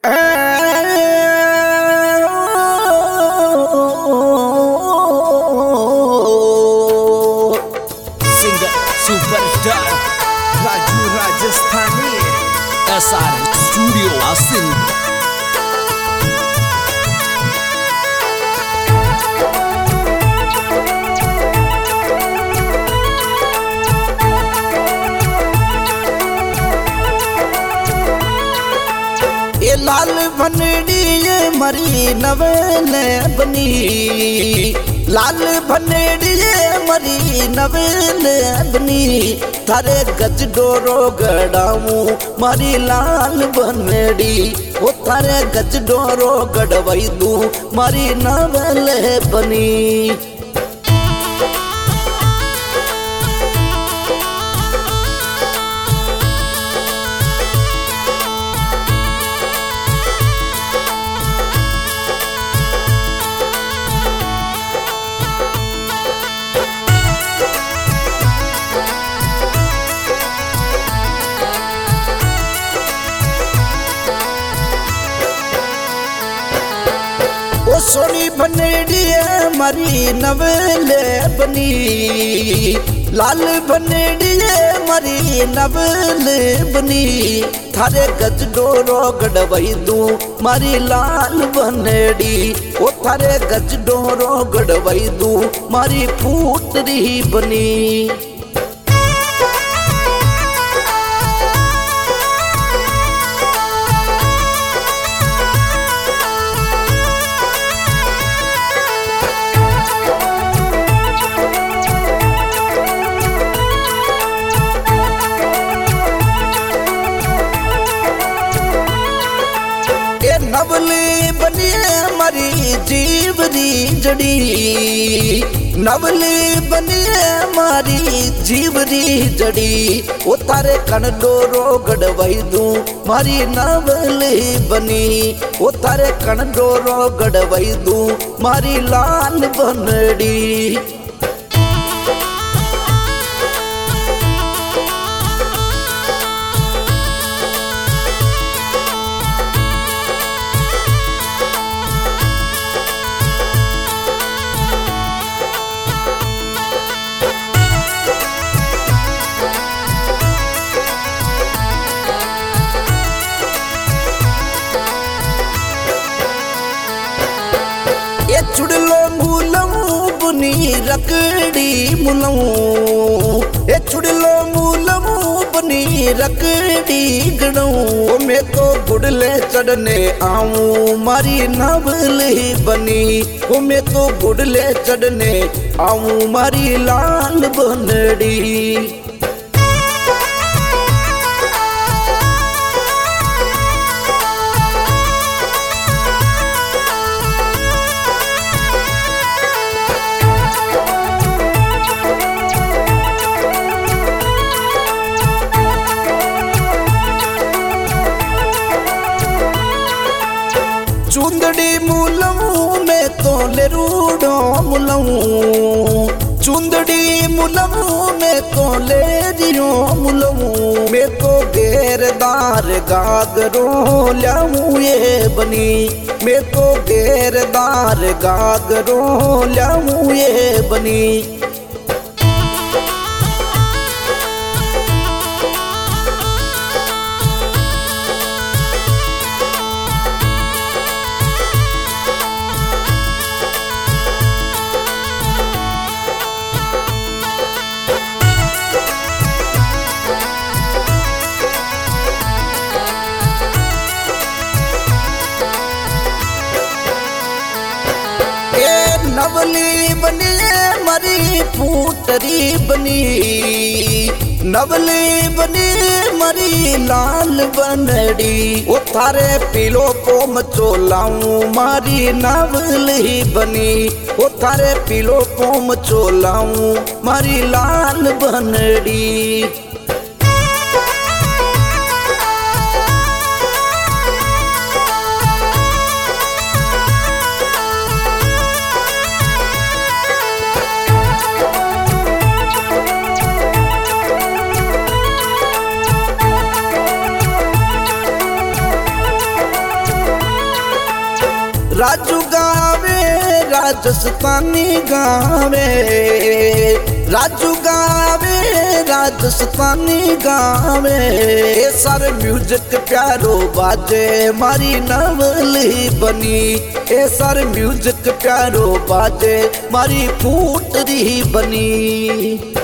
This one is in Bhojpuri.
Singer superstar Raju Rajasthani SR studio आसिन। ये लाल भनड़ी ये मरी नवेले बनी, लाल भनड़ी ये मरी नवेले बनी। थारे गज डोरो गड़ाऊ मारी लाल भनड़ी, वो थारे गज डोरो गड़वई दू मारी नवेले बनी। ओ सोनी भनड़ी मरी नवेले बनी, लाल भनड़ी मरी नवेले बनी। थारे गज डोरो गड़वई दू मारी लाल भनड़ी, ओ थारे गज डोरो गड़वई दू मारी फूटरी बनी। नवली बनी मरी जीवरी जड़ी, नवली बनी मारी जीवरी जड़ी। ओ तारे कण डोरो गड़वई दू मारी नवली बनी, ओ तारे कण डोरो गड़वई दू मारी लाल भनड़ी। चुड़लो मूलमू बुनी रकड़ी मुलमू, ए चुड़लो मूलमू बुनी रकड़ी गणू। मैं तो गुड़ले चढ़ने आऊं मारी नवली बनी, ओ मैं तो गुड़ले चढ़ने आऊं मारी लाल भनड़ी। चुंदड़ी मुलमू में तो ले रूडो मुलमू, चुंदड़ी मुलमू में तो ले दियो मुलमू। मैं तो घेरदार गागरो ल्याऊं ये बनी, मैं तो घेरदार गागरो ल्याऊं ये बनी। नवली बनी मरी फूटरी बनी, नवली बनी मरी लाल बनड़ी। ओ थारे पीलो पोम चोलाऊं मारी नवली बनी, ओ थारे पीलो पोम चोलाऊं मारी लाल बनड़ी। राजू गावे राजस्थानी गावे, राजू गावे राजस्थानी गावे। सारे म्यूजिक प्यारो बाजे मारी नवली बनी, ए सारे म्यूजिक प्यारो बाजे मारी फूटरी बनी।